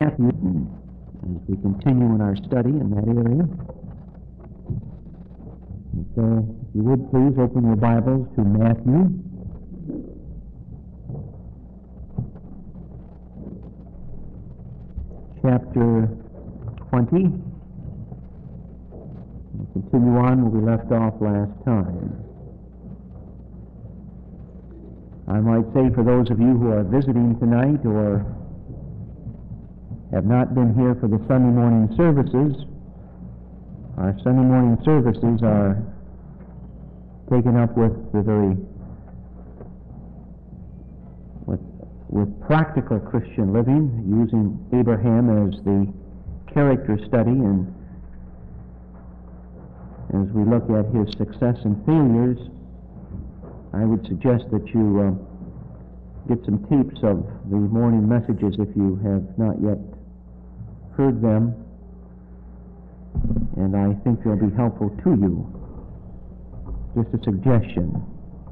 Matthew, as we continue in our study in that area. And so, if you would please open your Bibles to Matthew. Chapter 20. We'll continue on where we left off last time. I might say for those of you who are visiting tonight or have not been here for the Sunday morning services, our Sunday morning services are taken up with practical Christian living, using Abraham as the character study, and as we look at his success and failures, I would suggest that you get some tapes of the morning messages if you have not yet heard them, and I think they'll be helpful to you. Just a suggestion.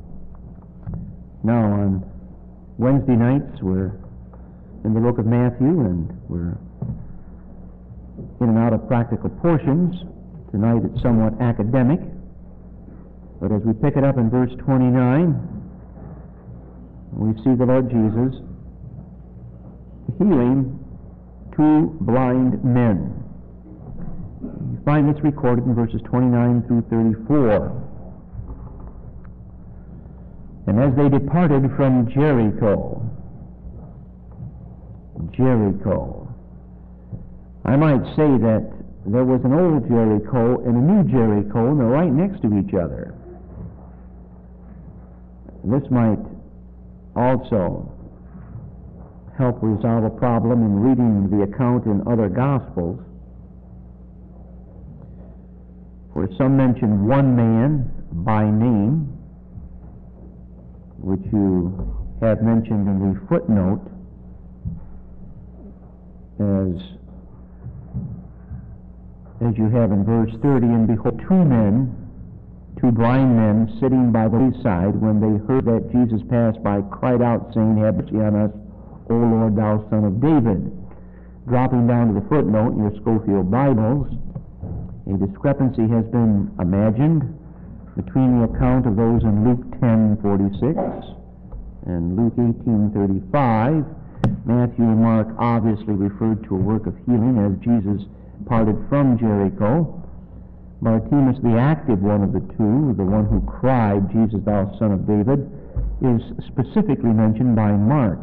Now, on Wednesday nights, we're in the book of Matthew, and we're in and out of practical portions. Tonight it's somewhat academic, but as we pick it up in verse 29, we see the Lord Jesus healing two blind men. You find this recorded in verses 29 through 34. And as they departed from Jericho, I might say that there was an old Jericho and a new Jericho, and they're right next to each other. This might also help resolve a problem in reading the account in other Gospels, for some mention one man by name, which you have mentioned in the footnote as you have in verse 30, and behold, two blind men sitting by the wayside, when they heard that Jesus passed by, cried out, saying, Have mercy on us, O Lord, thou Son of David. Dropping down to the footnote in your Schofield Bibles, a discrepancy has been imagined between the account of those in Luke 10:46 and Luke 18:35. Matthew and Mark obviously referred to a work of healing as Jesus parted from Jericho. Bartimaeus, the active one of the two, the one who cried, Jesus, thou Son of David, is specifically mentioned by Mark.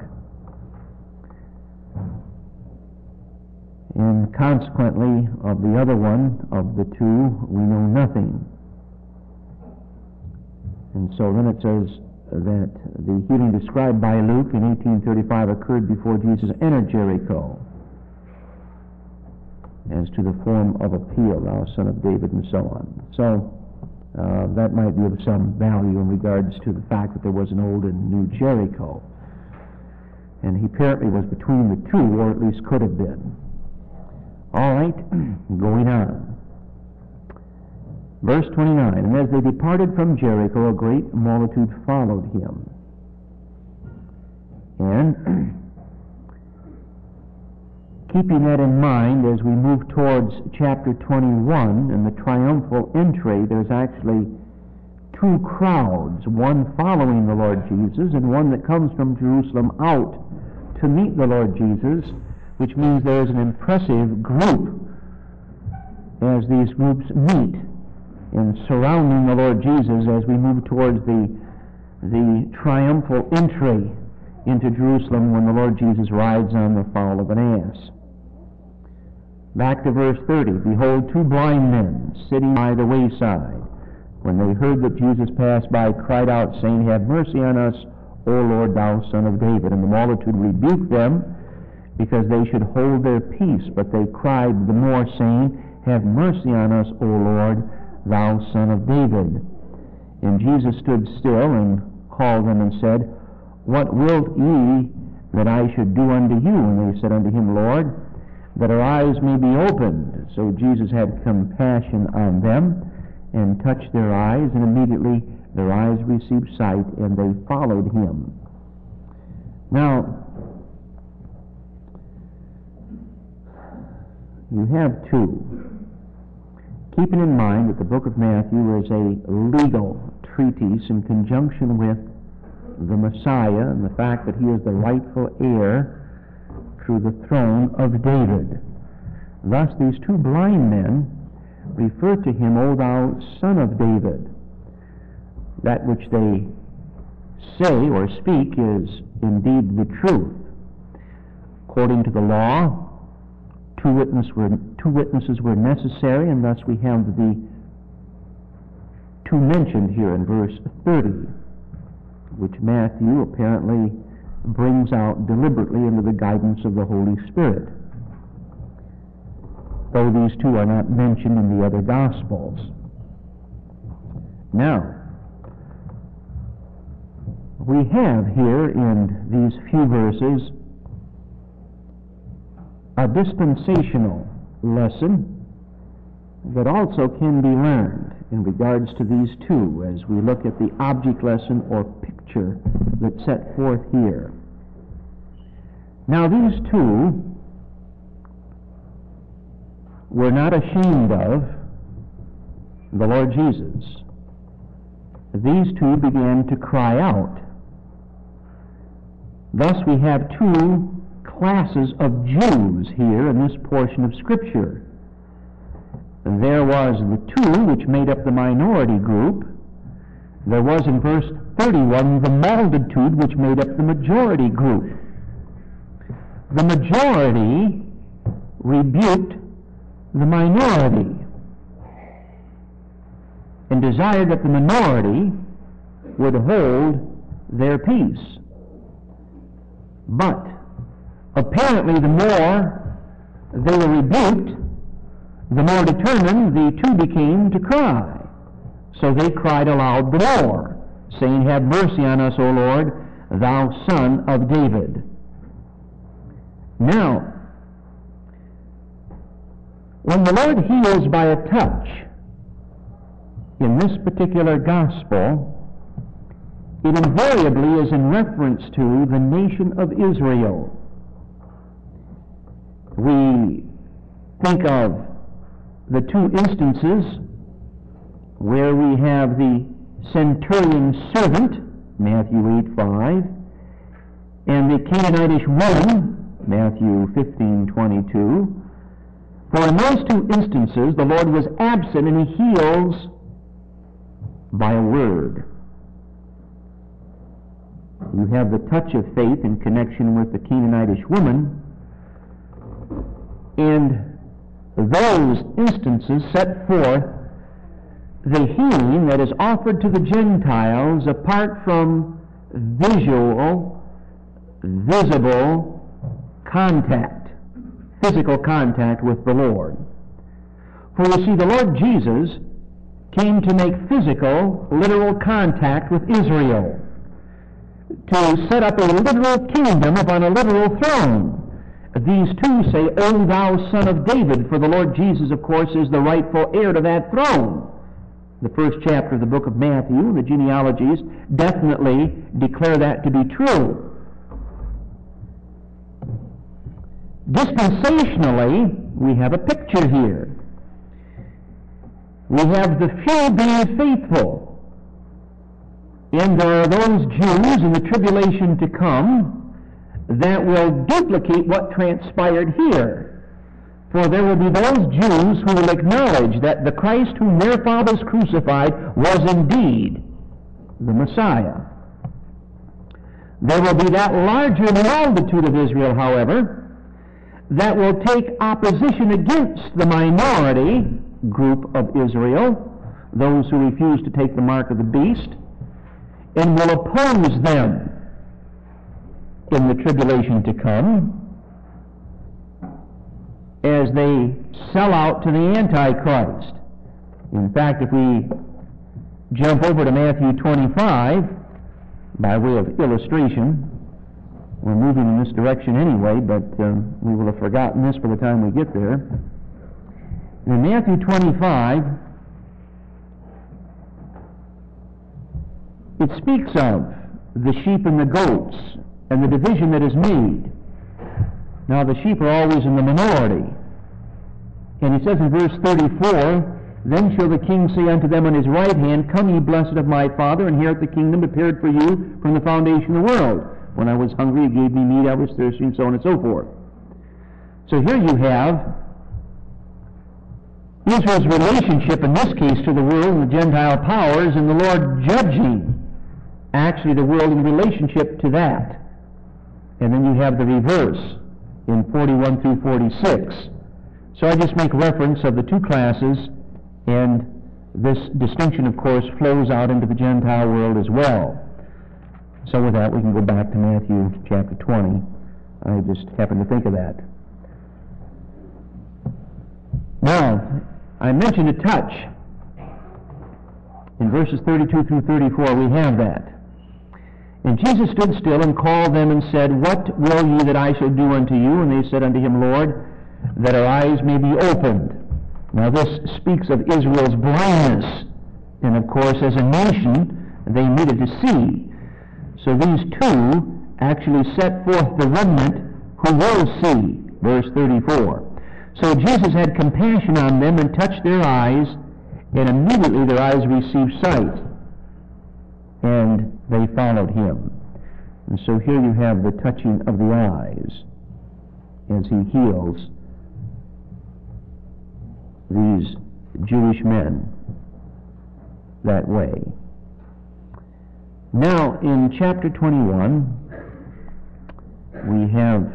And consequently, of the other one of the two, we know nothing. And so then it says that the healing described by Luke in 18:35 occurred before Jesus entered Jericho, as to the form of appeal, thou Son of David, and so on. So that might be of some value in regards to the fact that there was an old and new Jericho. And he apparently was between the two, or at least could have been. All right, going on. Verse 29, And as they departed from Jericho, a great multitude followed him. And keeping that in mind, as we move towards chapter 21 and the triumphal entry, there's actually two crowds, one following the Lord Jesus and one that comes from Jerusalem out to meet the Lord Jesus, which means there's an impressive group as these groups meet in surrounding the Lord Jesus as we move towards the triumphal entry into Jerusalem when the Lord Jesus rides on the foal of an ass. Back to verse 30. Behold, two blind men sitting by the wayside, when they heard that Jesus passed by, cried out, saying, Have mercy on us, O Lord, thou Son of David. And the multitude rebuked them, because they should hold their peace. But they cried the more, saying, Have mercy on us, O Lord, thou Son of David. And Jesus stood still and called them and said, What wilt ye that I should do unto you? And they said unto him, Lord, that our eyes may be opened. So Jesus had compassion on them and touched their eyes, and immediately their eyes received sight, and they followed him. Now, You have two. Keeping in mind that the book of Matthew is a legal treatise in conjunction with the Messiah and the fact that he is the rightful heir to the throne of David. Thus these two blind men refer to him, O thou son of David. That which they say or speak is indeed the truth. According to the law, two witnesses were necessary, and thus we have the two mentioned here in verse 30, which Matthew apparently brings out deliberately under the guidance of the Holy Spirit, though these two are not mentioned in the other Gospels. Now, we have here in these few verses a dispensational lesson that also can be learned in regards to these two as we look at the object lesson or picture that's set forth here. Now, these two were not ashamed of the Lord Jesus. These two began to cry out. Thus we have two classes of Jews here in this portion of Scripture. There was the two which made up the minority group. There was in verse 31 the multitude which made up the majority group. The majority rebuked the minority and desired that the minority would hold their peace. But apparently the more they were rebuked, the more determined the two became to cry. So they cried aloud the more, saying, Have mercy on us, O Lord, thou Son of David. Now, when the Lord heals by a touch in this particular gospel, it invariably is in reference to the nation of Israel. We think of the two instances where we have the centurion's servant, Matthew 8:5, and the Canaanitish woman, Matthew 15:22. For in those two instances, the Lord was absent and he heals by a word. You have the touch of faith in connection with the Canaanitish woman, and those instances set forth the healing that is offered to the Gentiles apart from visible contact, physical contact with the Lord. For you see, the Lord Jesus came to make physical, literal contact with Israel, to set up a literal kingdom upon a literal throne. These two say, O thou Son of David, for the Lord Jesus, of course, is the rightful heir to that throne. The first chapter of the book of Matthew, the genealogies, definitely declare that to be true. Dispensationally, we have a picture here. We have the few being faithful. And there are those Jews in the tribulation to come that will duplicate what transpired here. For there will be those Jews who will acknowledge that the Christ whom their fathers crucified was indeed the Messiah. There will be that larger multitude of Israel, however, that will take opposition against the minority group of Israel, those who refuse to take the mark of the beast, and will oppose them in the tribulation to come as they sell out to the Antichrist. In fact, if we jump over to Matthew 25, by way of illustration, we're moving in this direction anyway, but we will have forgotten this by the time we get there. In Matthew 25, it speaks of the sheep and the goats and the division that is made. Now, the sheep are always in the minority. And he says in verse 34, then shall the king say unto them on his right hand, come ye blessed of my Father, and inherit the kingdom prepared for you from the foundation of the world. When I was hungry, you gave me meat, I was thirsty, and so on and so forth. So here you have Israel's relationship, in this case, to the world and the Gentile powers, and the Lord judging actually the world in relationship to that. And then you have the reverse in 41 through 46. So I just make reference of the two classes, and this distinction, of course, flows out into the Gentile world as well. So with that, we can go back to Matthew chapter 20. I just happened to think of that. Now, I mentioned a touch. In verses 32 through 34, we have that. And Jesus stood still and called them and said, what will ye that I shall do unto you? And they said unto him, Lord, that our eyes may be opened. Now this speaks of Israel's blindness. And of course, as a nation, they needed to see. So these two actually set forth the remnant who will see. Verse 34. So Jesus had compassion on them and touched their eyes, and immediately their eyes received sight. And they followed him. And so here you have the touching of the eyes as he heals these Jewish men that way. Now, in chapter 21, we have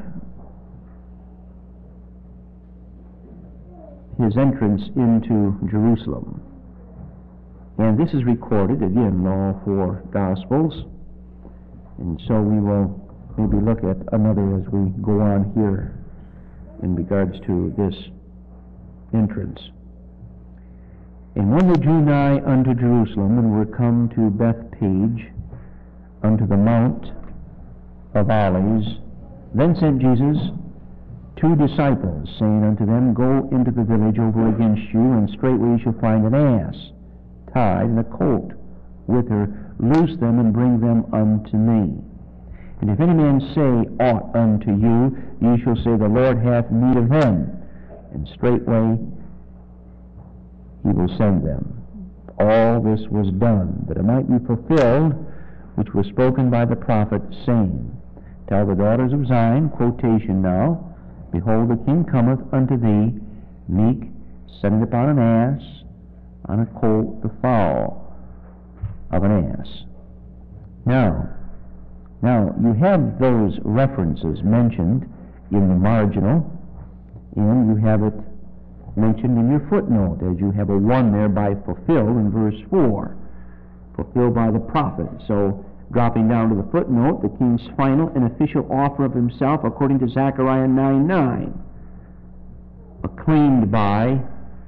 his entrance into Jerusalem. And this is recorded, again, in all four Gospels. And so we will maybe look at another as we go on here in regards to this entrance. And when they drew nigh unto Jerusalem, and were come to Bethpage, unto the Mount of Olives, then sent Jesus two disciples, saying unto them, go into the village over against you, and straightway you shall find an ass tied, and a colt with her. Loose them, and bring them unto me. And if any man say aught unto you, ye shall say, the Lord hath need of them, and straightway he will send them. All this was done, that it might be fulfilled, which was spoken by the prophet, saying, tell the daughters of Zion, quotation now, behold, the king cometh unto thee, meek, sitting upon an ass, on a colt, the foal of an ass. Now, you have those references mentioned in the marginal, and you have it mentioned in your footnote, as you have a one there by fulfilled in verse 4, fulfilled by the prophet. So, dropping down to the footnote, the king's final and official offer of himself, according to Zechariah 9:9, acclaimed by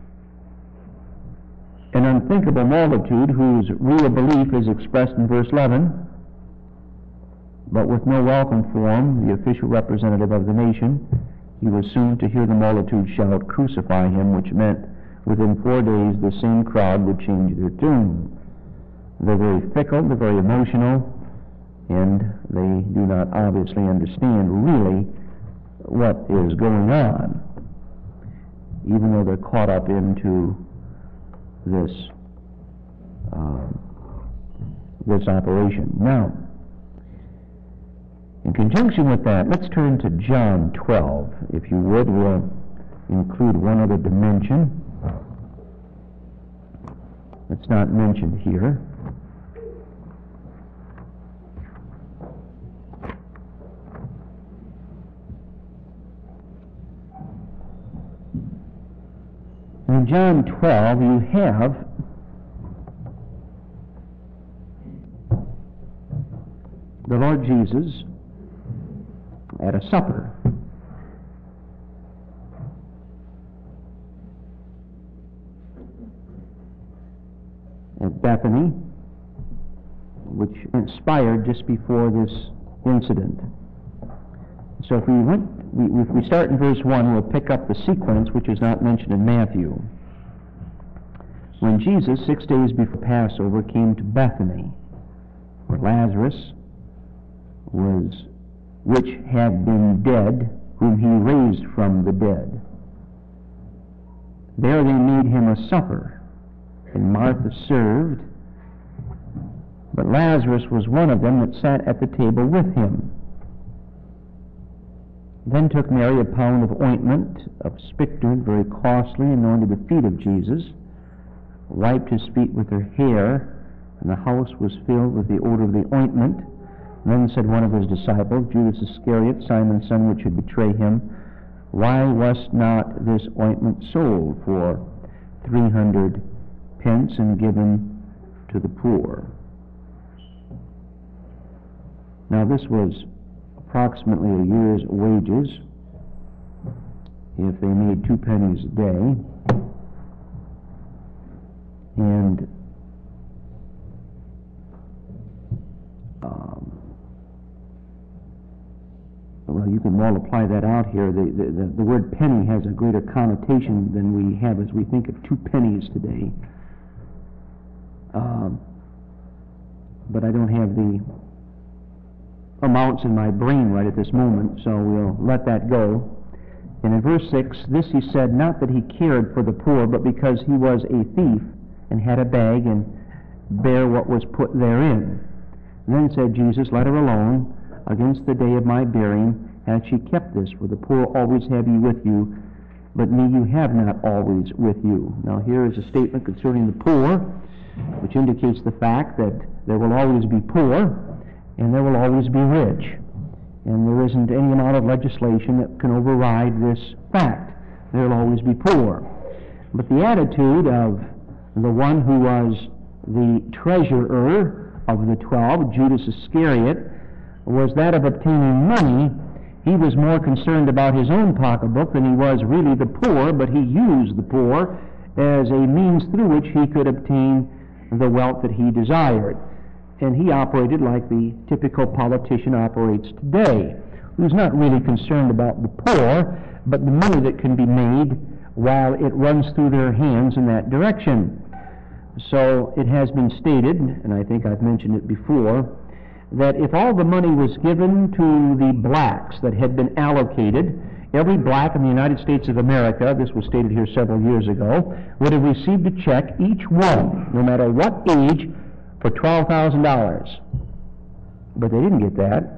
an unthinkable multitude whose real belief is expressed in verse 11, but with no welcome form, the official representative of the nation, he was soon to hear the multitude shout, crucify him, which meant within 4 days the same crowd would change their tune. They're very fickle, they're very emotional, and they do not obviously understand really what is going on, even though they're caught up into this operation. Now, in conjunction with that, let's turn to John 12, if you would. We'll include one other dimension that's not mentioned here. In John 12, you have the Lord Jesus at a supper. At Bethany, which inspired just before this incident. So if we start in verse 1, we'll pick up the sequence, which is not mentioned in Matthew. When Jesus, 6 days before Passover, came to Bethany, where Lazarus was, which had been dead, whom he raised from the dead. There they made him a supper, and Martha served, but Lazarus was one of them that sat at the table with him. Then took Mary a pound of ointment of spikenard, very costly, anointed the feet of Jesus, wiped his feet with her hair, and the house was filled with the odor of the ointment. Then said one of his disciples, Judas Iscariot, Simon's son, which should betray him, Why was not this ointment sold for 300 pence and given to the poor? Now this was approximately a year's wages if they made 2 pennies a day. And well, you can multiply that out here. The word penny has a greater connotation than we have as we think of 2 pennies today. But I don't have the amounts in my brain right at this moment, so we'll let that go. And in verse 6, this he said, not that he cared for the poor, but because he was a thief, and had a bag, and bare what was put therein. Then said Jesus, Let her alone. Against the day of my burying hath she kept this, for the poor always have ye with you, but me you have not always with you. Now here is a statement concerning the poor, which indicates the fact that there will always be poor, and there will always be rich. And there isn't any amount of legislation that can override this fact. There will always be poor. But the attitude of the one who was the treasurer of the 12, Judas Iscariot, was that of obtaining money. He was more concerned about his own pocketbook than he was really the poor, but he used the poor as a means through which he could obtain the wealth that he desired. And he operated like the typical politician operates today, who's not really concerned about the poor, but the money that can be made while it runs through their hands in that direction. So it has been stated, and I think I've mentioned it before, that if all the money was given to the blacks that had been allocated, every black in the United States of America, this was stated here several years ago, would have received a check, each one, no matter what age, for $12,000. But they didn't get that.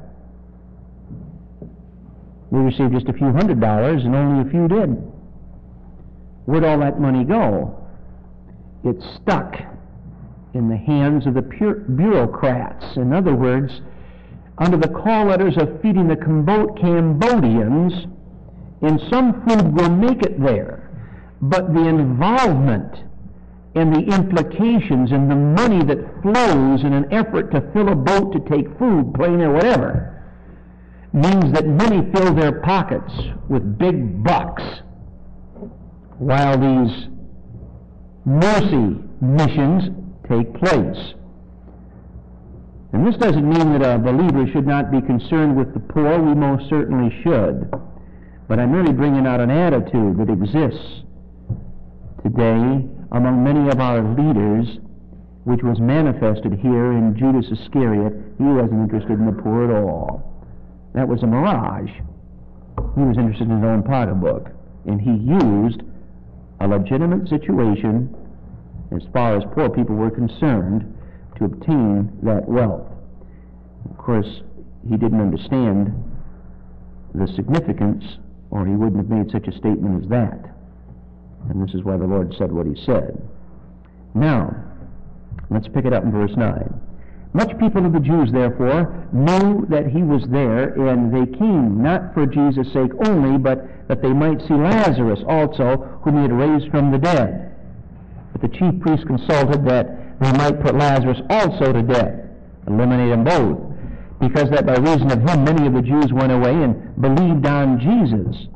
They received just a few $100s, and only a few did. Where'd all that money go? It stuck in the hands of the bureaucrats. In other words, under the call letters of feeding the Cambodians, and some food will make it there, but the involvement and the implications and the money that flows in an effort to fill a boat to take food, plane or whatever, means that many fill their pockets with big bucks, while these mercy missions take place. And this doesn't mean that a believer should not be concerned with the poor. We most certainly should. But I'm really bringing out an attitude that exists today among many of our leaders, which was manifested here in Judas Iscariot. He wasn't interested in the poor at all. That was a mirage. He was interested in his own pocketbook. And he used a legitimate situation, as far as poor people were concerned, to obtain that wealth. Of course, he didn't understand the significance, or he wouldn't have made such a statement as that. And this is why the Lord said what he said. Now, let's pick it up in verse 9. Much people of the Jews, therefore, knew that he was there, and they came, not for Jesus' sake only, but that they might see Lazarus also, whom he had raised from the dead. But the chief priests consulted that they might put Lazarus also to death, eliminate them both, because that by reason of him many of the Jews went away and believed on Jesus.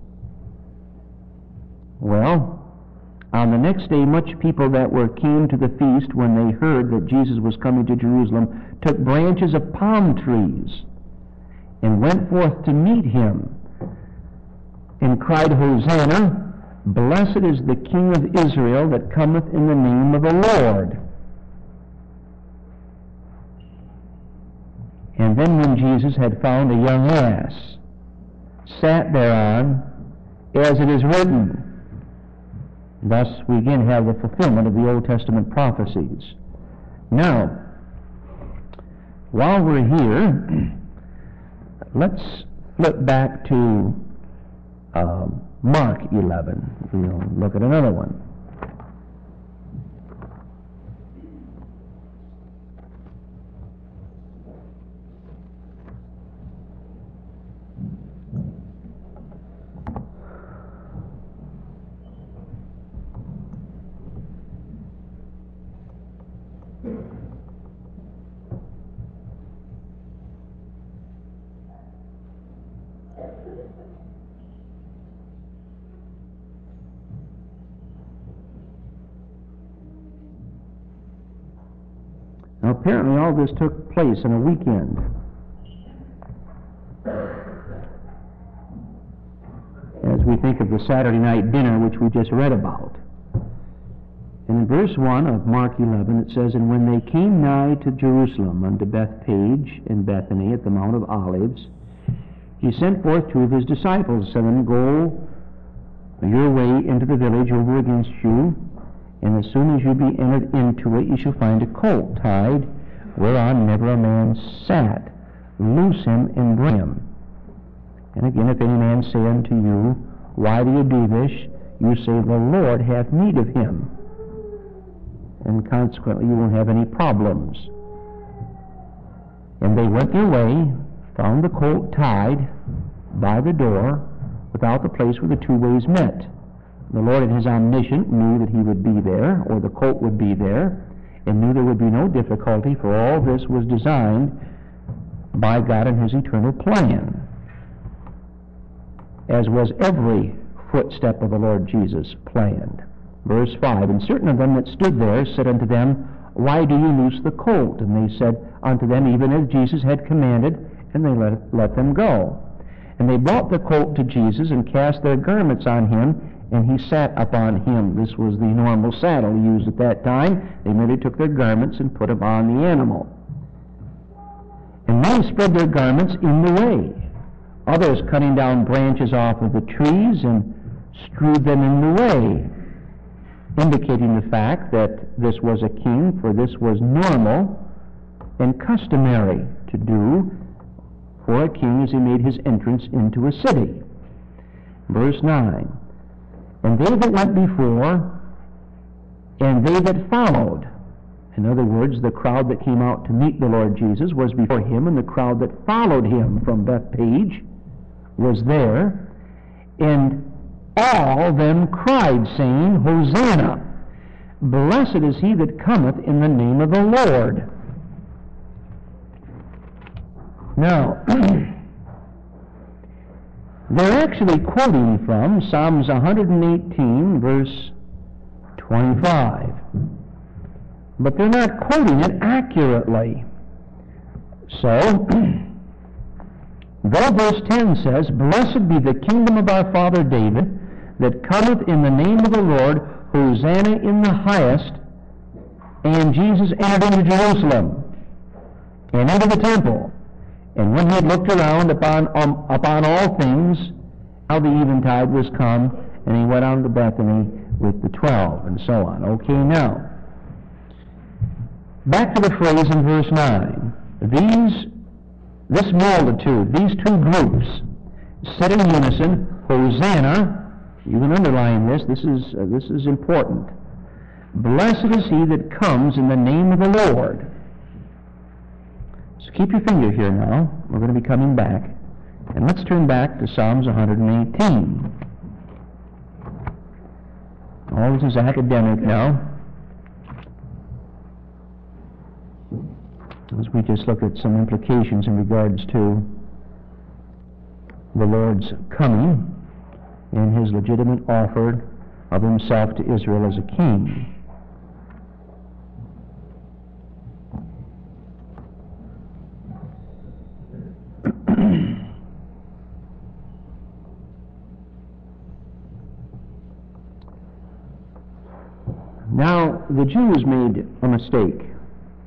Well, on the next day much people that came to the feast, when they heard that Jesus was coming to Jerusalem, took branches of palm trees and went forth to meet him, and cried, Hosanna! Blessed is the King of Israel that cometh in the name of the Lord. And then when Jesus had found a young ass, sat thereon, as it is written, Thus, we again have the fulfillment of the Old Testament prophecies. Now, while we're here, let's flip back to Mark 11. We'll look at another one. Now, apparently all this took place in a weekend. As we think of the Saturday night dinner which we just read about. And in verse 1 of Mark 11 it says, "And when they came nigh to Jerusalem unto Bethphage and Bethany at the Mount of Olives, he sent forth two of his disciples, saying, Go your way into the village over against you, and as soon as you be entered into it, you shall find a colt tied, whereon never a man sat. Loose him and bring him. And again, if any man say unto you, Why do you do this? You say, The Lord hath need of him. And consequently, you won't have any problems. And they went their way, found the colt tied by the door, without the place where the two ways met. The Lord in his omniscience knew that he would be there, or the colt would be there, and knew there would be no difficulty, for all this was designed by God in his eternal plan, as was every footstep of the Lord Jesus planned. Verse 5, And certain of them that stood there said unto them, Why do you loose the colt? And they said unto them, Even as Jesus had commanded, and they let them go. And they brought the colt to Jesus, and cast their garments on him, and he sat upon him. This was the normal saddle used at that time. They merely took their garments and put them on the animal. And many spread their garments in the way. Others cutting down branches off of the trees and strewed them in the way, indicating the fact that this was a king, for this was normal and customary to do for a king as he made his entrance into a city. Verse 9, And they that went before, and they that followed. In other words, the crowd that came out to meet the Lord Jesus was before him, and the crowd that followed him from Bethphage was there. And all them cried, saying, Hosanna! Blessed is he that cometh in the name of the Lord. Now, they're actually quoting from Psalms 118, verse 25. But they're not quoting it accurately. So, though verse 10 says, Blessed be the kingdom of our father David, that cometh in the name of the Lord, Hosanna in the highest, and Jesus entered into Jerusalem, and into the temple. And when he had looked around upon all things, now the eventide was come, and he went on to Bethany with the 12, and so on. Okay, now, back to the phrase in verse 9. This multitude, these two groups, said in unison, Hosanna. You can underline this. This is important. Blessed is he that comes in the name of the Lord. So keep your finger here now. We're going to be coming back. And let's turn back to Psalms 118. All this is academic now, as we just look at some implications in regards to the Lord's coming and his legitimate offer of himself to Israel as a king. Now, the Jews made a mistake.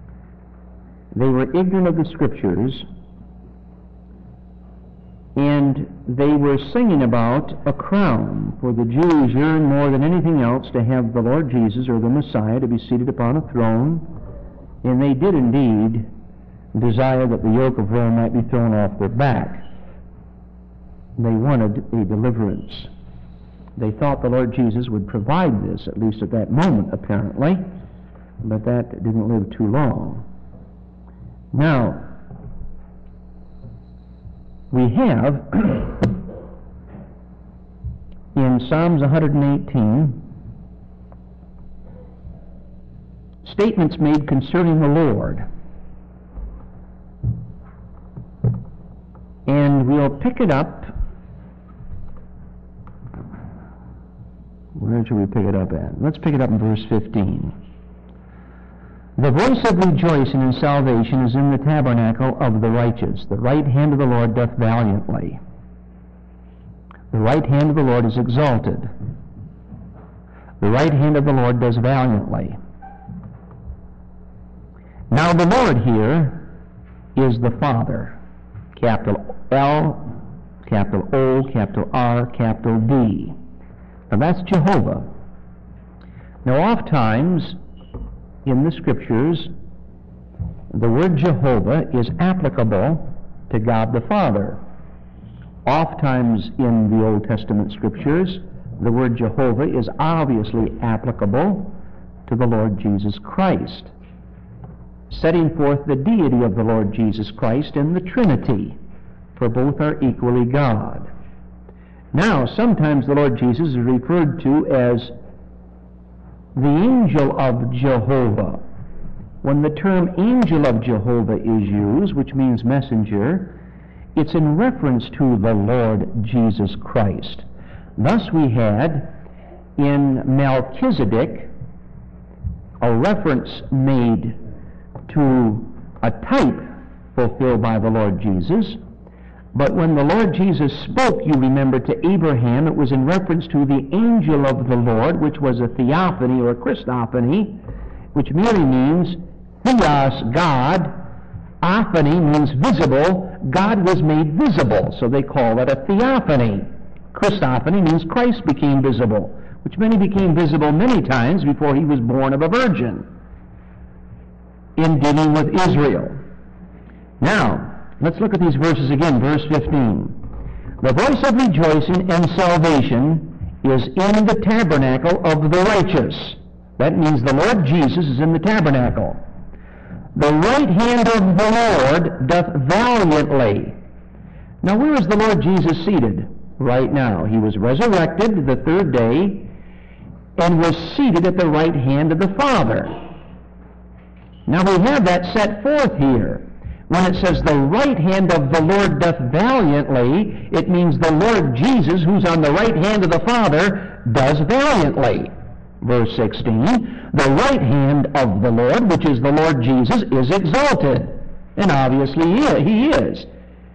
They were ignorant of the Scriptures, and And they were singing about a crown, for the Jews yearned more than anything else to have the Lord Jesus, or the Messiah, to be seated upon a throne. And they did indeed desire that the yoke of Rome might be thrown off their back. They wanted a deliverance. They thought the Lord Jesus would provide this, at least at that moment, apparently, but that didn't live too long. Now, we have in Psalms 118 statements made concerning the Lord. And we'll pick it up. Where should we pick it up at? Let's pick it up in verse 15. The voice of rejoicing in salvation is in the tabernacle of the righteous. The right hand of the Lord doth valiantly. The right hand of the Lord is exalted. The right hand of the Lord does valiantly. Now the Lord here is the Father. Capital L, capital O, capital R, capital D. Now that's Jehovah. Now oftentimes in the Scriptures, the word Jehovah is applicable to God the Father. Oftentimes in the Old Testament Scriptures, the word Jehovah is obviously applicable to the Lord Jesus Christ, setting forth the deity of the Lord Jesus Christ in the Trinity, for both are equally God. Now, sometimes the Lord Jesus is referred to as the angel of Jehovah. When the term angel of Jehovah is used, which means messenger, it's in reference to the Lord Jesus Christ. Thus we had in Melchizedek a reference made to a type fulfilled by the Lord Jesus. But when the Lord Jesus spoke, you remember, to Abraham, it was in reference to the angel of the Lord, which was a theophany or a Christophany, which merely means theos, God. Ophany means visible. God was made visible, so they call it a theophany. Christophany means Christ became visible, which meant he became visible many times before he was born of a virgin in dealing with Israel. Now, let's look at these verses again. Verse 15. The voice of rejoicing and salvation is in the tabernacle of the righteous. That means the Lord Jesus is in the tabernacle. The right hand of the Lord doth valiantly. Now, where is the Lord Jesus seated right now? He was resurrected the third day and was seated at the right hand of the Father. Now, we have that set forth here. When it says the right hand of the Lord doth valiantly, it means the Lord Jesus, who's on the right hand of the Father, does valiantly. Verse 16, the right hand of the Lord, which is the Lord Jesus, is exalted. And obviously he is.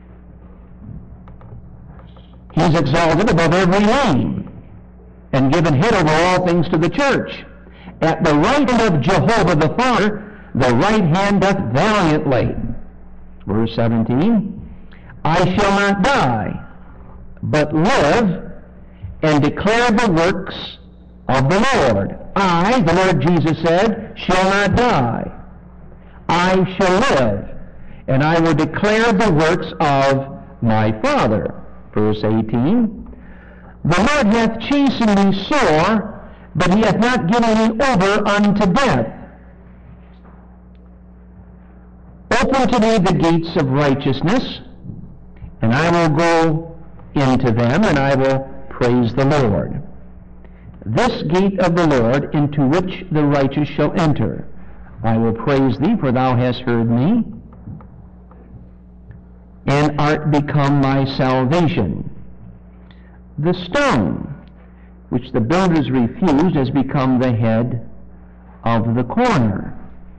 He's exalted above every name and given head over all things to the church. At the right hand of Jehovah the Father, the right hand doth valiantly. Verse 17, I shall not die, but live and declare the works of the Lord. I, the Lord Jesus said, shall not die. I shall live, and I will declare the works of my Father. Verse 18, the Lord hath chastened me sore, but he hath not given me over unto death. Open to me the gates of righteousness, and I will go into them, and I will praise the Lord. This gate of the Lord, into which the righteous shall enter. I will praise thee, for thou hast heard me, and art become my salvation. The stone, which the builders refused, has become the head of the corner.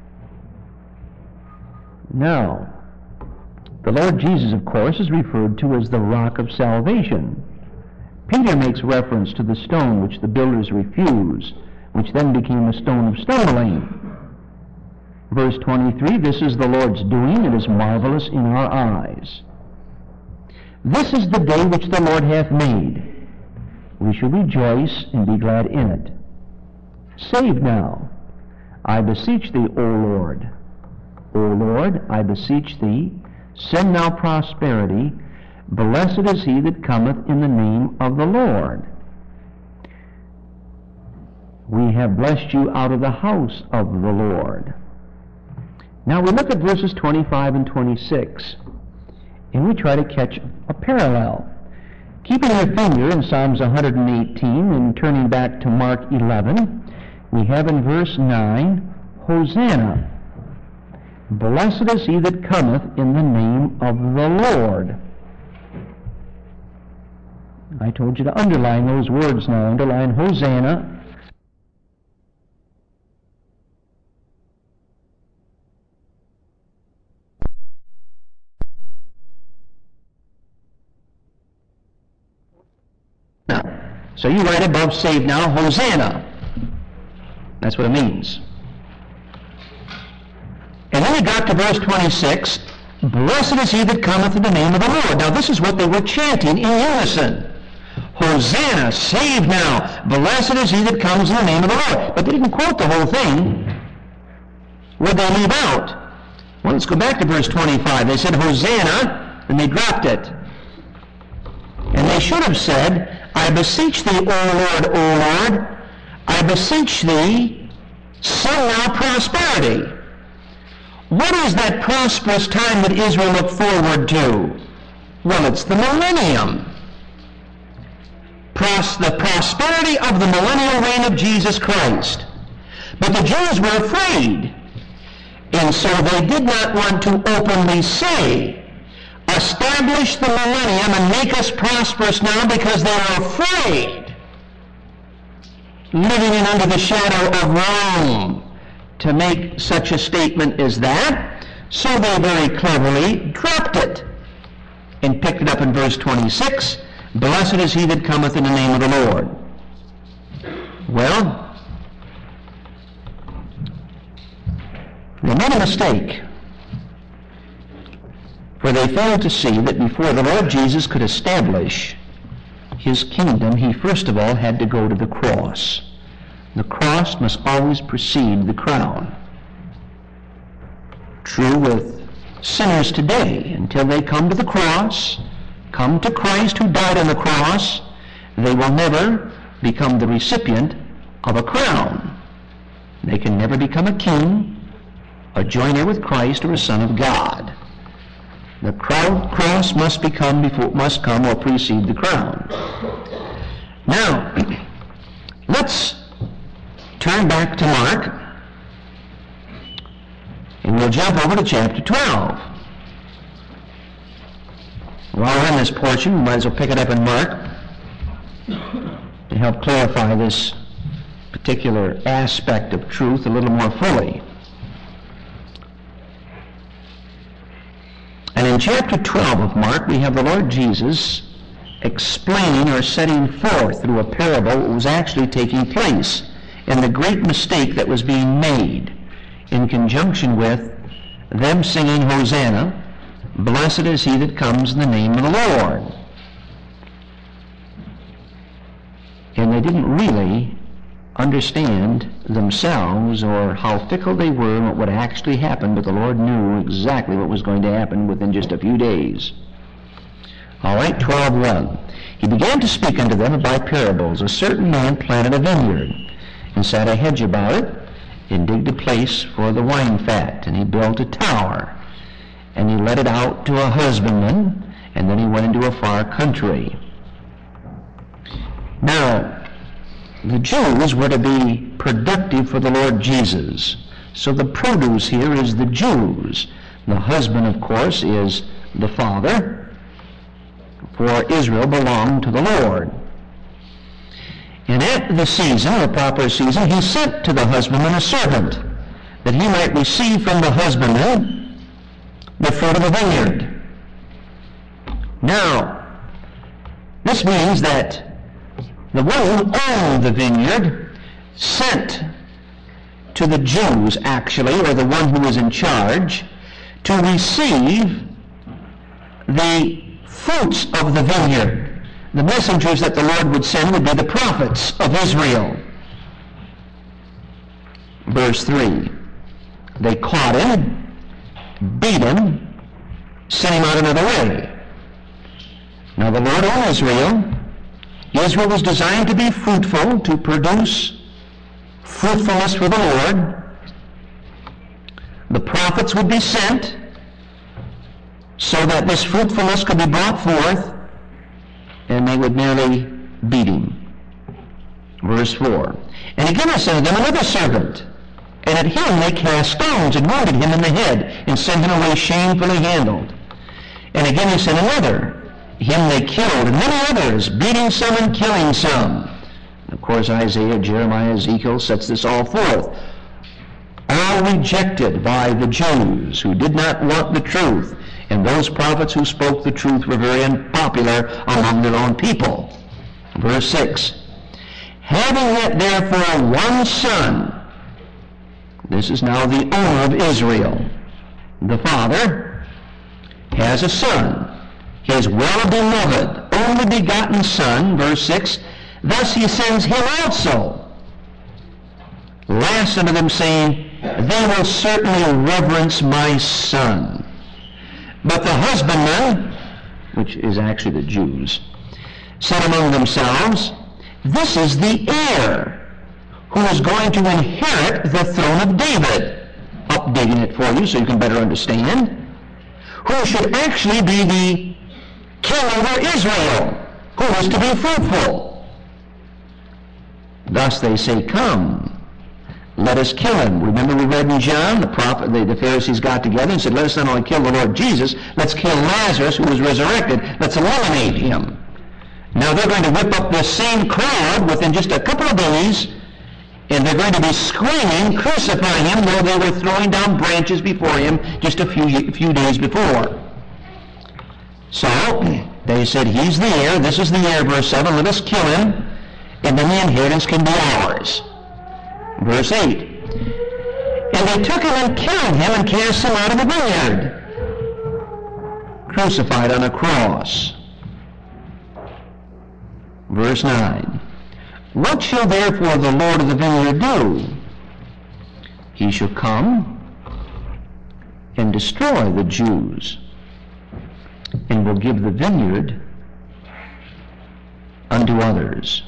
Now, the Lord Jesus, of course, is referred to as the rock of salvation. Peter makes reference to the stone which the builders refused, which then became a stone of stumbling. Verse 23, this is the Lord's doing, it is marvelous in our eyes. This is the day which the Lord hath made. We shall rejoice and be glad in it. Save now, I beseech thee, O Lord. O Lord, I beseech thee, send now prosperity. Blessed is he that cometh in the name of the Lord. We have blessed you out of the house of the Lord. Now we look at verses 25 and 26, and we try to catch a parallel. Keeping your finger in Psalms 118 and turning back to Mark 11, we have in verse 9, Hosanna. Blessed is he that cometh in the name of the Lord. I told you to underline those words now. Underline Hosanna. So you write above save now, Hosanna. That's what it means. And then we got to verse 26, blessed is he that cometh in the name of the Lord. Now this is what they were chanting in unison. Hosanna, save now, blessed is he that comes in the name of the Lord. But they didn't quote the whole thing. What did they leave out? Well, let's go back to verse 25. They said Hosanna, and they dropped it. And they should have said, I beseech thee, O Lord, O Lord, I beseech thee, send now prosperity. What is that prosperous time that Israel looked forward to? Well, it's the millennium. The prosperity of the millennial reign of Jesus Christ. But the Jews were afraid, and so they did not want to openly say, establish the millennium and make us prosperous now, because they were afraid, living in under the shadow of Rome, to make such a statement as that. So they very cleverly dropped it and picked it up in verse 26. Blessed is he that cometh in the name of the Lord. Well, they made a mistake, for they failed to see that before the Lord Jesus could establish his kingdom, he first of all had to go to the cross. The cross must always precede the crown. True with sinners today. Until they come to the cross, come to Christ who died on the cross, they will never become the recipient of a crown. They can never become a king, a joiner with Christ, or a son of God. The cross must come or precede the crown. Now, let's turn back to Mark, and we'll jump over to chapter 12. While we're in this portion, we might as well pick it up in Mark to help clarify this particular aspect of truth a little more fully. And in chapter 12 of Mark, we have the Lord Jesus explaining or setting forth through a parable what was actually taking place and the great mistake that was being made in conjunction with them singing Hosanna, blessed is he that comes in the name of the Lord. And they didn't really understand themselves or how fickle they were and what would actually happen, but the Lord knew exactly what was going to happen within just a few days. All right, 12:1. He began to speak unto them by parables. A certain man planted a vineyard, and set a hedge about it, and digged a place for the wine fat, and he built a tower, and he let it out to a husbandman, and then he went into a far country. Now, the Jews were to be productive for the Lord Jesus. So the produce here is the Jews. The husband, of course, is the father, for Israel belonged to the Lord. And at the season, the proper season, he sent to the husbandman a servant, that he might receive from the husbandman the fruit of the vineyard. Now, this means that the one who owned the vineyard sent to the Jews, actually, or the one who was in charge, to receive the fruits of the vineyard. The messengers that the Lord would send would be the prophets of Israel. Verse 3, they caught him, beat him, sent him out another way. Now the Lord on Israel was designed to be fruitful, to produce fruitfulness for the Lord. The prophets would be sent so that this fruitfulness could be brought forth, and they would merely beat him. Verse 4, and again I sent them another servant, and at him they cast stones and wounded him in the head, and sent him away shamefully handled. And again he sent another. Him they killed, and many others, beating some and killing some. And of course, Isaiah, Jeremiah, Ezekiel sets this all forth. All rejected by the Jews who did not want the truth, and those prophets who spoke the truth were very unpopular among their own people. Verse 6, having yet therefore one son, this is now the owner of Israel, the father has a son, his well-beloved, only begotten son, verse 6, thus he sends him also. Last unto them, saying, they will certainly reverence my son. But the husbandmen, which is actually the Jews, said among themselves, this is the heir who is going to inherit the throne of David. Updating it for you so you can better understand. Who should actually be the king over Israel, who is to be fruitful. Thus they say, come, let us kill him. Remember we read in John, the Pharisees got together and said, let us not only kill the Lord Jesus, let's kill Lazarus who was resurrected. Let's eliminate him. Now they're going to whip up this same crowd within just a couple of days, and they're going to be screaming, crucify him, though they were throwing down branches before him just a few days before. So they said, he's the heir, this is the heir, verse 7, let us kill him, and then the inheritance can be ours. Verse 8, and they took him and killed him and cast him out of the vineyard, crucified on a cross. Verse 9, what shall therefore the Lord of the vineyard do? He shall come and destroy the Jews, and will give the vineyard unto others.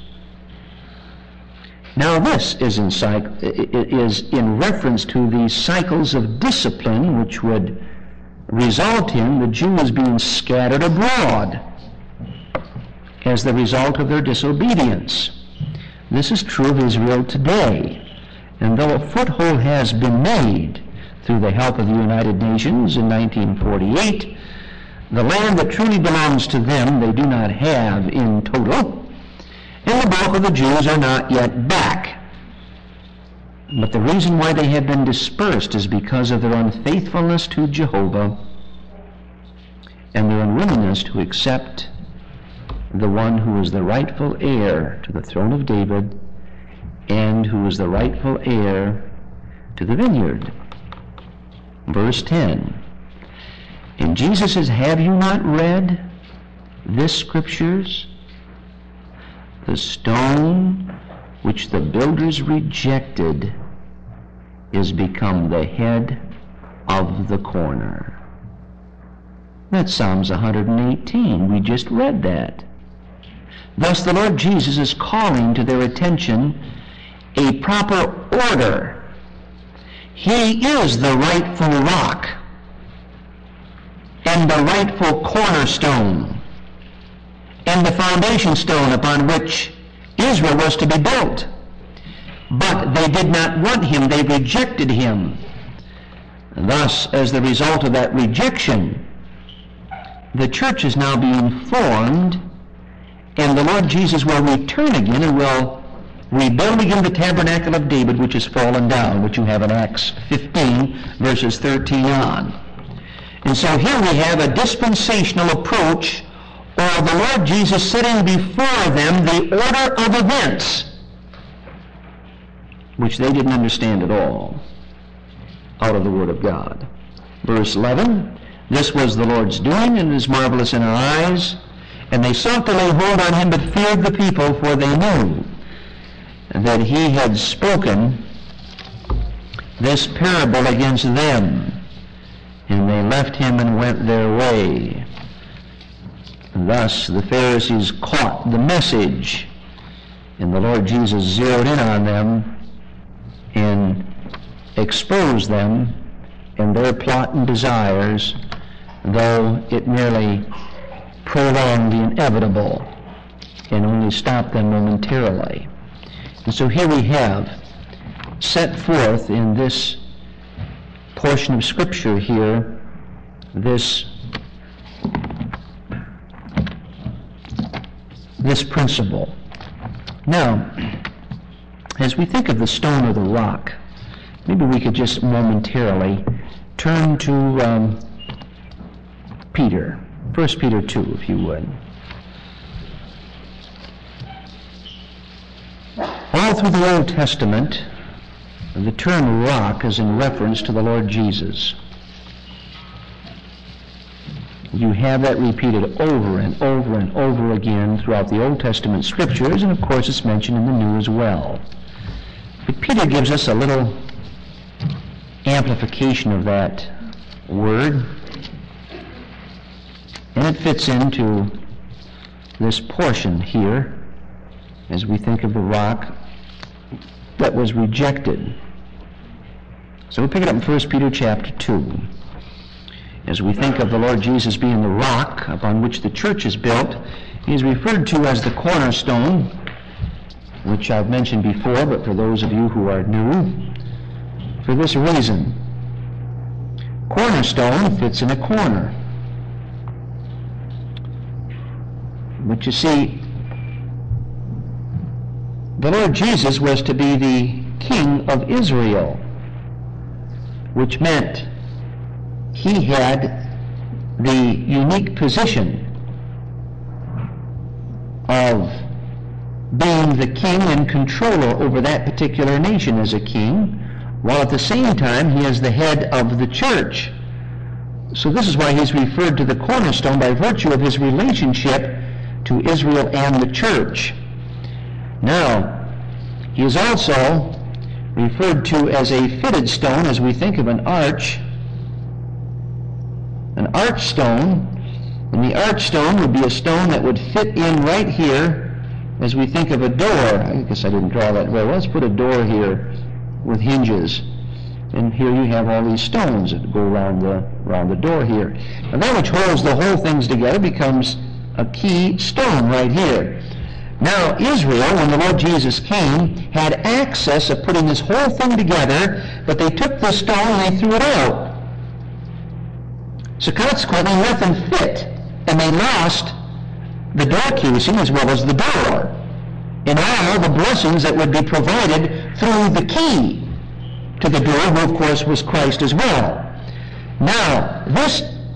Now this is in reference to the cycles of discipline which would result in the Jews being scattered abroad as the result of their disobedience. This is true of Israel today. And though a foothold has been made through the help of the United Nations in 1948, the land that truly belongs to them they do not have in total, and the bulk of the Jews are not yet back. But the reason why they have been dispersed is because of their unfaithfulness to Jehovah and their unwillingness to accept the one who is the rightful heir to the throne of David and who is the rightful heir to the vineyard. Verse 10, and Jesus says, have you not read this scriptures? The stone which the builders rejected is become the head of the corner. That's Psalms 118. We just read that. Thus the Lord Jesus is calling to their attention a proper order. He is the rightful rock and the rightful cornerstone and the foundation stone upon which Israel was to be built. But they did not want him. They rejected him. Thus, as the result of that rejection, the church is now being formed, and the Lord Jesus will return again and will rebuild again the tabernacle of David, which has fallen down, which you have in Acts 15, verses 13 on. And so here we have a dispensational approach, or the Lord Jesus setting before them the order of events, which they didn't understand at all, out of the Word of God. Verse 11, This was the Lord's doing, and it is marvelous in our eyes. And they sought to lay hold on him, but feared the people, for they knew that he had spoken this parable against them. And they left him and went their way. Thus the Pharisees caught the message, and the Lord Jesus zeroed in on them and exposed them in their plot and desires, though it merely prolonged the inevitable and only stopped them momentarily. And so here we have set forth in this portion of Scripture here this principle. Now, as we think of the stone or the rock, maybe we could just momentarily turn to Peter. 1 Peter 2, if you would. All through the Old Testament, the term rock is in reference to the Lord Jesus. You have that repeated over and over and over again throughout the Old Testament Scriptures, and of course it's mentioned in the New as well. But Peter gives us a little amplification of that word, and it fits into this portion here as we think of the rock that was rejected. So we'll pick it up in 1 Peter chapter 2. As we think of the Lord Jesus being the rock upon which the church is built, he is referred to as the cornerstone, which I've mentioned before, but for those of you who are new, for this reason. Cornerstone fits in a corner. But you see, the Lord Jesus was to be the King of Israel, which meant he had the unique position of being the king and controller over that particular nation as a king, while at the same time he is the head of the church. So this is why he's referred to the cornerstone by virtue of his relationship to Israel and the church. Now, he is also referred to as a fitted stone as we think of an arch. An arch stone, and the arch stone would be a stone that would fit in right here as we think of a door. I guess I didn't draw that well. Let's put a door here with hinges. And here you have all these stones that go around the door here. And that which holds the whole things together becomes a key stone right here. Now, Israel, when the Lord Jesus came, had access of putting this whole thing together, but they took the stone and they threw it out. So consequently, nothing fit, and they lost the door casing as well as the door, and all the blessings that would be provided through the key to the door, who of course was Christ as well. Now, this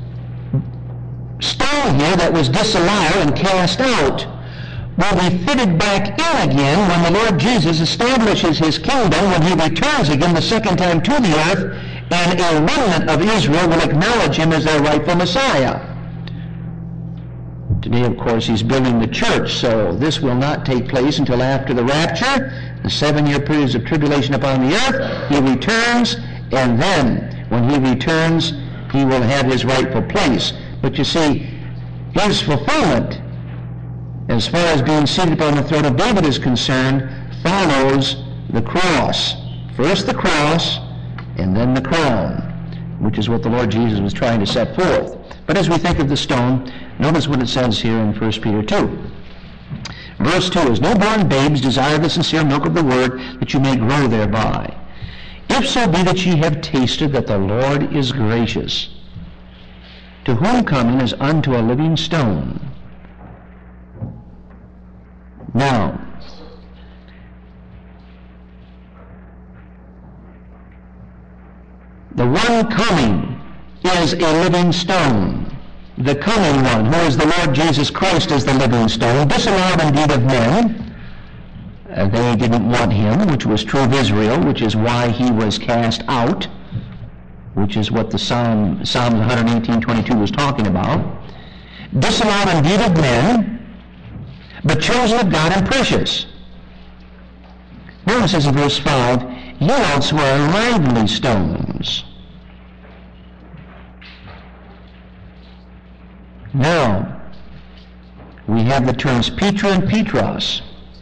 stone here that was disallowed and cast out will be fitted back in again when the Lord Jesus establishes his kingdom, when he returns again the second time to the earth, and a remnant of Israel will acknowledge him as their rightful Messiah. Today, of course, he's building the church, so this will not take place until after the rapture, the 7-year periods of tribulation upon the earth. He returns, and then, when he returns, he will have his rightful place. But you see, his fulfillment, as far as being seated upon the throne of David is concerned, follows the cross. First the cross, and then the crown, which is what the Lord Jesus was trying to set forth. But as we think of the stone, notice what it says here in 1 Peter 2. Verse 2, "As newborn babes desire the sincere milk of the word, that you may grow thereby. If so be that ye have tasted that the Lord is gracious, to whom coming is unto a living stone." Now, the one coming is a living stone. The coming one, who is the Lord Jesus Christ, is the living stone, disallowed indeed of men. They didn't want him, which was true of Israel, which is why he was cast out. which is what the Psalms 118:22 was talking about, disallowed indeed of men, but chosen of God and precious. Now it says in verse 5, ye also are lively stones. Now, we have the terms Petra and Petros.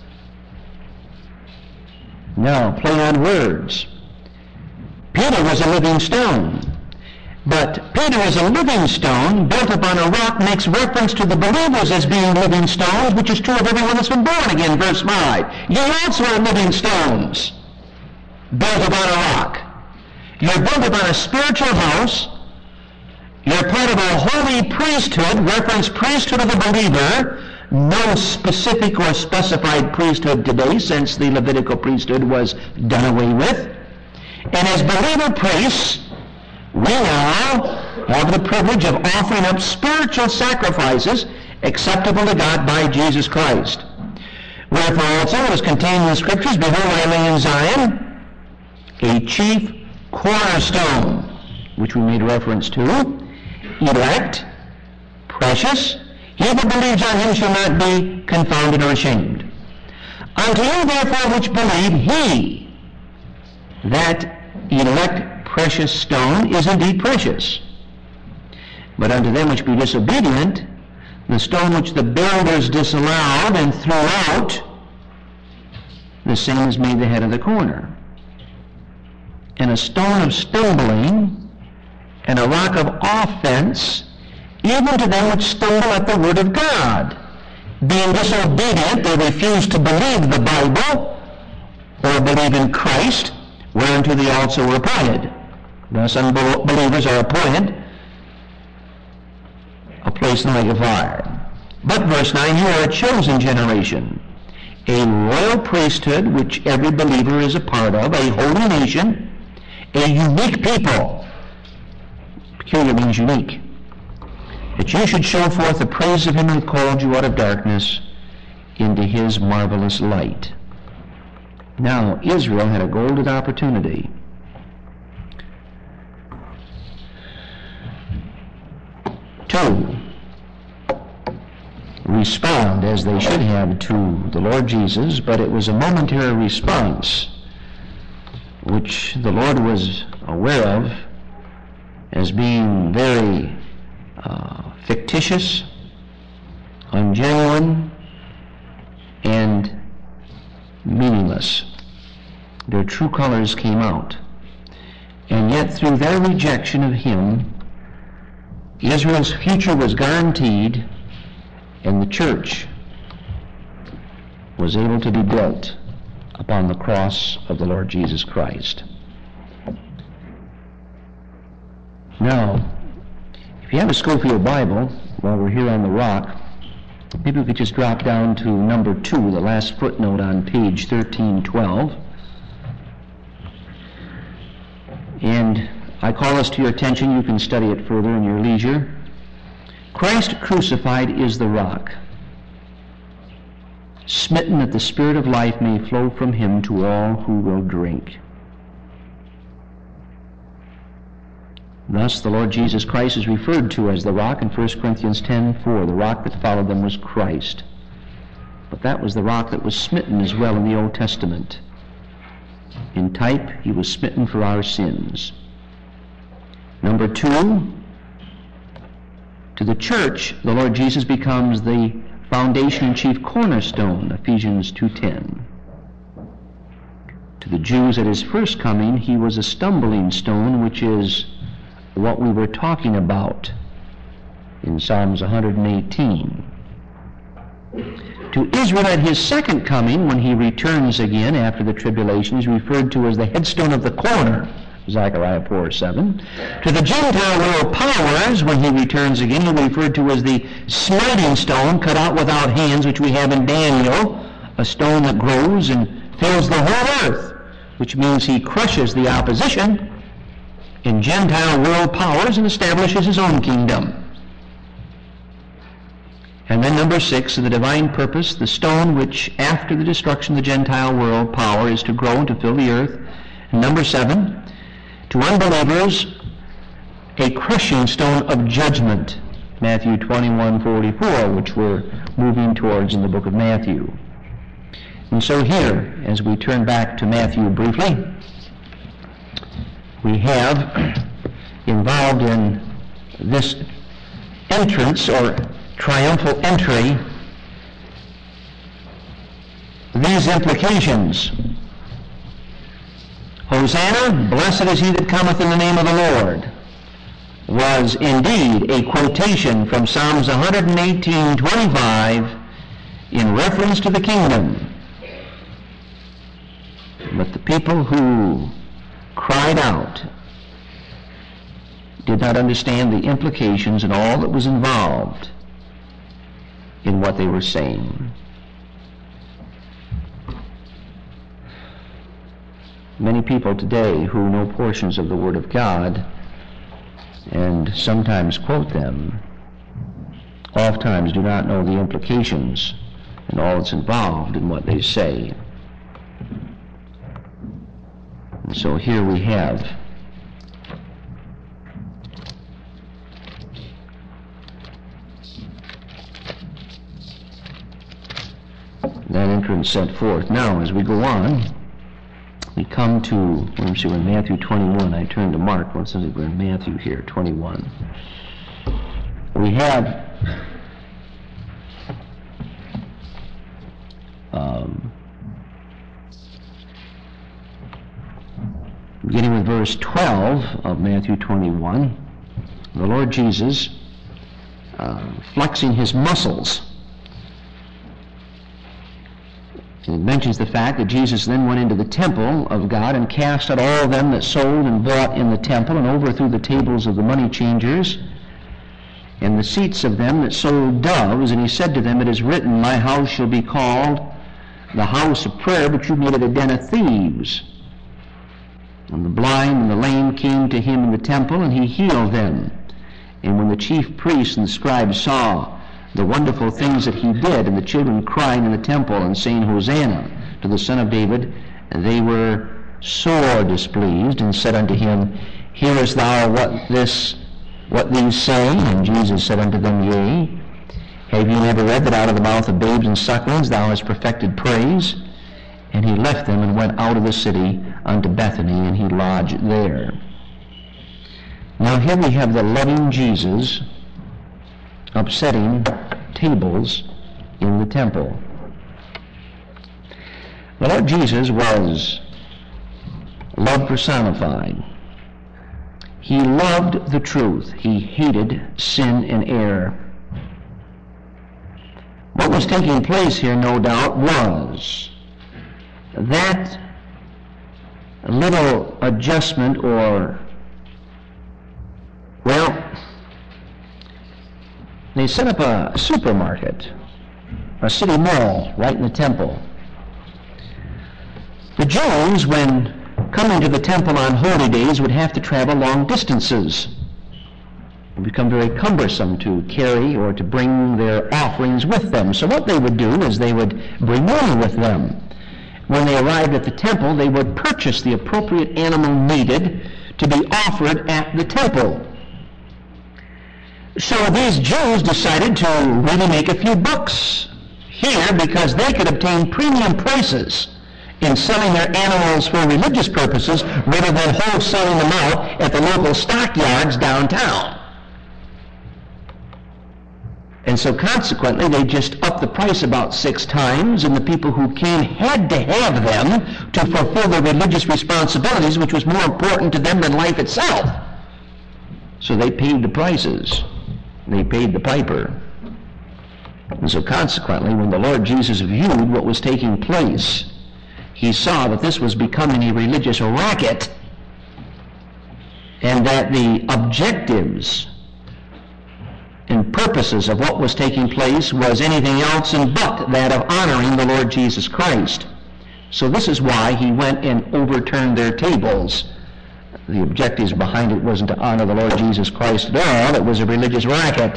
Now, play on words. Peter was a living stone. But Peter as a living stone built upon a rock makes reference to the believers as being living stones, which is true of everyone that's been born again, verse 5. You also are living stones, built upon a rock. You're built upon a spiritual house. You're part of a holy priesthood, reference priesthood of the believer. No specific or specified priesthood today, since the Levitical priesthood was done away with. And as believer priests, we now have the privilege of offering up spiritual sacrifices acceptable to God by Jesus Christ. Wherefore also it is contained in the Scriptures, behold, I lay in Zion a chief cornerstone, which we made reference to, elect, precious. He that believes on him shall not be confounded or ashamed. Unto you therefore which believe, he, that elect precious stone, is indeed precious. But unto them which be disobedient, the stone which the builders disallowed and threw out, the same is made the head of the corner. And a stone of stumbling, and a rock of offense, even to them which stumble at the word of God. Being disobedient, they refuse to believe the Bible, or believe in Christ, whereunto they also were appointed. Thus unbelievers are appointed a place in the lake of fire. But verse 9, you are a chosen generation, a royal priesthood, which every believer is a part of, a holy nation, a unique people. Peculiar means unique. That you should show forth the praise of him who called you out of darkness into his marvelous light. Now, Israel had a golden opportunity to respond as they should have to the Lord Jesus, but it was a momentary response which the Lord was aware of as being very fictitious, ungenuine, and meaningless. Their true colors came out. And yet through their rejection of him, Israel's future was guaranteed, and the church was able to be built upon the cross of the Lord Jesus Christ. Now, if you have a Scofield Bible, while we're here on the rock, maybe we could just drop down to number 2, the last footnote on page 1312. And I call this to your attention. You can study it further in your leisure. Christ crucified is the rock, smitten that the Spirit of life may flow from him to all who will drink. Thus, the Lord Jesus Christ is referred to as the rock in 1 Corinthians 10:4. The rock that followed them was Christ. But that was the rock that was smitten as well in the Old Testament. In type, he was smitten for our sins. Number 2, to the church, the Lord Jesus becomes the foundation and chief cornerstone, Ephesians 2:10. To the Jews at his first coming, he was a stumbling stone, which is what we were talking about in Psalms 118. To Israel at his second coming, when he returns again after the tribulation, is referred to as the headstone of the corner, Zechariah 4:7. To the Gentile world powers, when he returns again, he'll be referred to as the smiting stone cut out without hands, which we have in Daniel, a stone that grows and fills the whole earth, which means he crushes the opposition in Gentile world powers and establishes his own kingdom. And then number 6, in the divine purpose, the stone which after the destruction of the Gentile world power is to grow and to fill the earth. And number 7, to unbelievers, a crushing stone of judgment, Matthew 21:44, which we're moving towards in the book of Matthew. And so here, as we turn back to Matthew briefly, we have involved in this entrance or triumphal entry these implications. Hosanna, blessed is he that cometh in the name of the Lord, was indeed a quotation from Psalms 118:25 in reference to the kingdom. But the people who cried out did not understand the implications and all that was involved in what they were saying. Many people today who know portions of the Word of God and sometimes quote them, oftentimes do not know the implications and all that's involved in what they say. And so here we have that entrance set forth. Now, as we go on, we come to, let me see, we're in Matthew 21. I turned to Mark. Well, it says we're in Matthew here, 21. We have beginning with verse 12 of Matthew 21, the Lord Jesus flexing his muscles. It mentions the fact that Jesus then went into the temple of God and cast out all of them that sold and bought in the temple, and overthrew the tables of the money changers and the seats of them that sold doves. And he said to them, it is written, my house shall be called the house of prayer, but you made it a den of thieves. And the blind and the lame came to him in the temple, and he healed them. And when the chief priests and the scribes saw the wonderful things that he did, and the children crying in the temple and saying, Hosanna to the Son of David, and they were sore displeased, and said unto him, Hearest thou what these say? And Jesus said unto them, Yea. Have you never read that out of the mouth of babes and sucklings thou hast perfected praise? And he left them and went out of the city unto Bethany, and he lodged there. Now here we have the loving Jesus upsetting tables in the temple. The Lord Jesus was love personified. He loved the truth. He hated sin and error. What was taking place here, no doubt, was that little adjustment or, well, they set up a supermarket, a city mall, right in the temple. The Jews, when coming to the temple on holy days, would have to travel long distances. It would become very cumbersome to carry or to bring their offerings with them. So what they would do is they would bring money with them. When they arrived at the temple, they would purchase the appropriate animal needed to be offered at the temple. So these Jews decided to really make a few bucks here because they could obtain premium prices in selling their animals for religious purposes rather than wholesaling them out at the local stockyards downtown. And so consequently, they just upped the price about 6 times, and the people who came had to have them to fulfill their religious responsibilities, which was more important to them than life itself. So they paid the prices. They paid the piper. And so consequently, when the Lord Jesus viewed what was taking place, he saw that this was becoming a religious racket, and that the objectives and purposes of what was taking place was anything else but that of honoring the Lord Jesus Christ. So this is why he went and overturned their tables. The objectives behind it wasn't to honor the Lord Jesus Christ at all. It was a religious racket.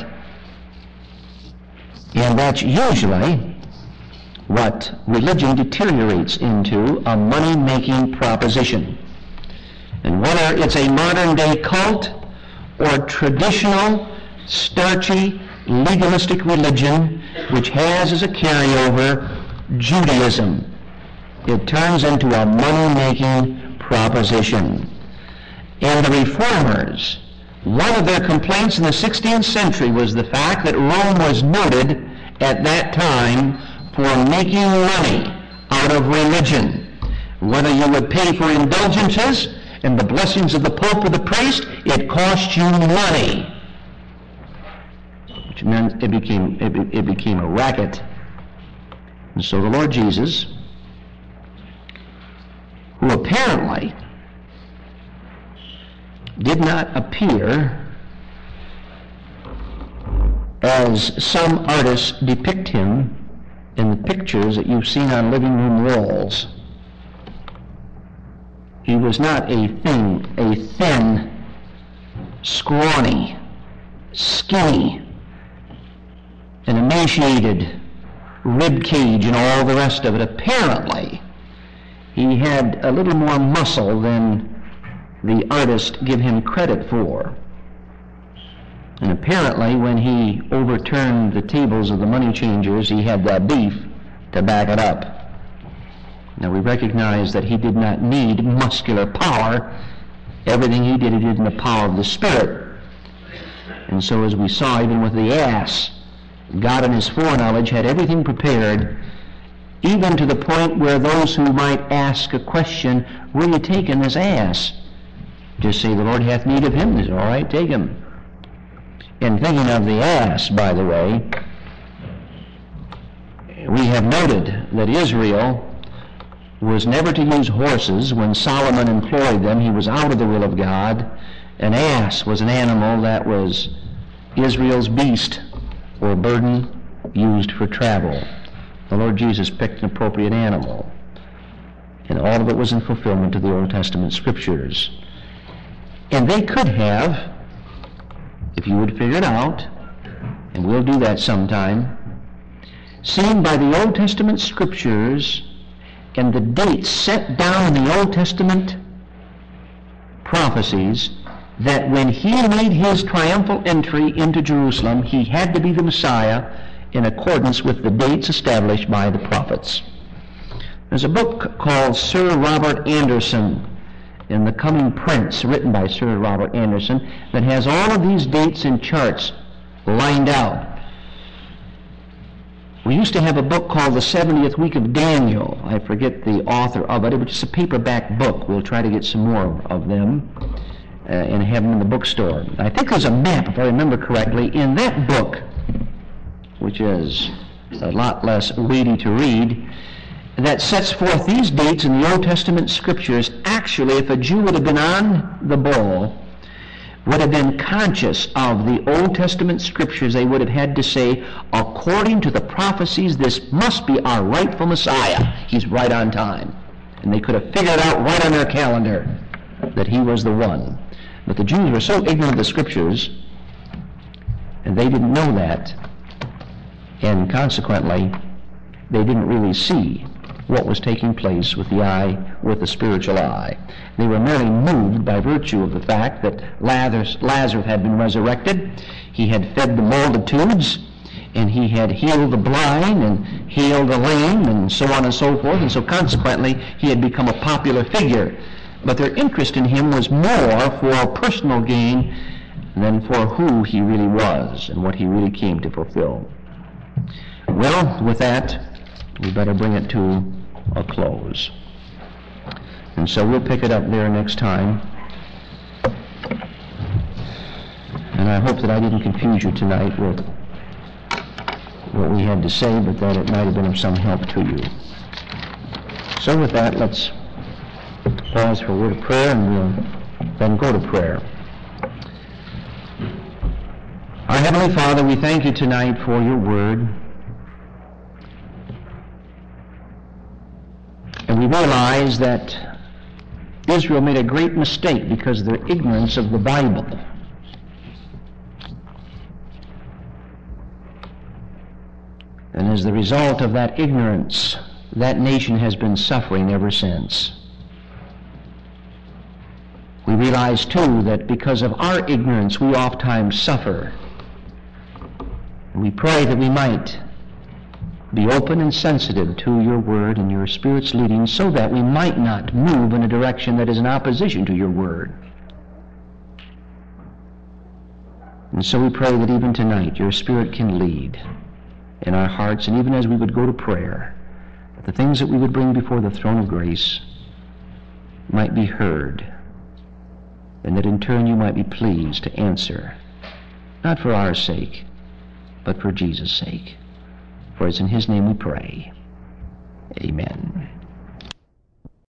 And that's usually what religion deteriorates into, a money-making proposition. And whether it's a modern-day cult or traditional, starchy, legalistic religion which has as a carryover Judaism. It turns into a money-making proposition. And the Reformers, one of their complaints in the 16th century was the fact that Rome was noted at that time for making money out of religion. Whether you would pay for indulgences and the blessings of the Pope or the priest, it cost you money. Which meant it became a racket. And so the Lord Jesus, who apparently did not appear as some artists depict him in the pictures that you've seen on living room walls. He was not a thin, scrawny, skinny, an emaciated rib cage and all the rest of it. Apparently, he had a little more muscle than the artists give him credit for. And apparently, when he overturned the tables of the money changers, he had that beef to back it up. Now, we recognize that he did not need muscular power. Everything he did in the power of the Spirit. And so, as we saw, even with the ass, God in his foreknowledge had everything prepared, even to the point where those who might ask a question, where are you taking this ass? Just say, the Lord hath need of him. He said, all right, take him. In thinking of the ass, by the way, we have noted that Israel was never to use horses. When Solomon employed them, he was out of the will of God. An ass was an animal that was Israel's beast or burden used for travel. The Lord Jesus picked an appropriate animal. And all of it was in fulfillment of the Old Testament Scriptures. And they could have, if you would figure it out, and we'll do that sometime, seen by the Old Testament Scriptures and the dates set down in the Old Testament prophecies that when he made his triumphal entry into Jerusalem, he had to be the Messiah in accordance with the dates established by the prophets. There's a book called Sir Robert Anderson, in The Coming Prince, written by Sir Robert Anderson, that has all of these dates and charts lined out. We used to have a book called The 70th Week of Daniel. I forget the author of it. It was just a paperback book. We'll try to get some more of them and have them in the bookstore. I think there's a map, if I remember correctly, in that book, which is a lot less weighty to read, that sets forth these dates in the Old Testament Scriptures. Actually, if a Jew would have been on the ball, would have been conscious of the Old Testament Scriptures, they would have had to say, according to the prophecies, this must be our rightful Messiah. He's right on time. And they could have figured out right on their calendar that he was the one. But the Jews were so ignorant of the Scriptures, and they didn't know that, and consequently, they didn't really see what was taking place with the eye, with the spiritual eye. They were merely moved by virtue of the fact that Lazarus had been resurrected. He had fed the multitudes, and he had healed the blind and healed the lame, and so on and so forth, and so consequently he had become a popular figure. But their interest in him was more for personal gain than for who he really was and what he really came to fulfill. Well, with that, we better bring it to a close. And so we'll pick it up there next time. And I hope that I didn't confuse you tonight with what we had to say, but that it might have been of some help to you. So with that, let's pause for a word of prayer, and we'll then go to prayer. Our Heavenly Father, we thank you tonight for your word. And we realize that Israel made a great mistake because of their ignorance of the Bible. And as the result of that ignorance, that nation has been suffering ever since. We realize, too, that because of our ignorance, we oftentimes suffer. And we pray that we might be open and sensitive to your word and your Spirit's leading, so that we might not move in a direction that is in opposition to your word. And so we pray that even tonight your Spirit can lead in our hearts, and even as we would go to prayer, that the things that we would bring before the throne of grace might be heard, and that in turn you might be pleased to answer, not for our sake, but for Jesus' sake. For it's in his name we pray. Amen.